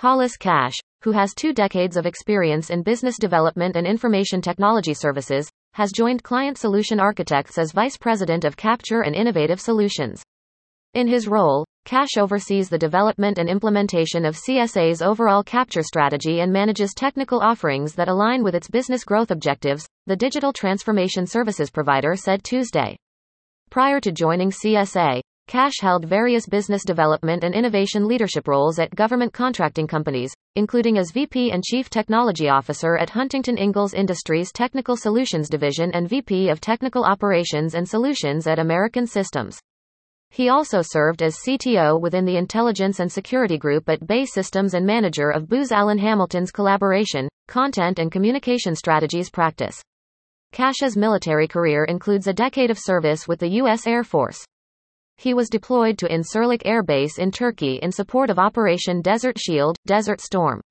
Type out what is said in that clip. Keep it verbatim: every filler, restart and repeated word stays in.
Hollis Cash, who has two decades of experience in business development and information technology services, has joined Client Solution Architects as Vice President of Capture and Innovative Solutions. In his role, Cash oversees the development and implementation of C S A's overall capture strategy and manages technical offerings that align with its business growth objectives, the digital transformation services provider said Tuesday. Prior to joining C S A, Cash held various business development and innovation leadership roles at government contracting companies, including as V P and Chief Technology Officer at Huntington Ingalls Industries Technical Solutions Division and V P of Technical Operations and Solutions at American Systems. He also served as C T O within the Intelligence and Security Group at Bay Systems and manager of Booz Allen Hamilton's Collaboration, Content and Communication Strategies practice. Cash's military career includes a decade of service with the U S Air Force. He was deployed to Incirlik Air Base in Turkey in support of Operation Desert Shield, Desert Storm.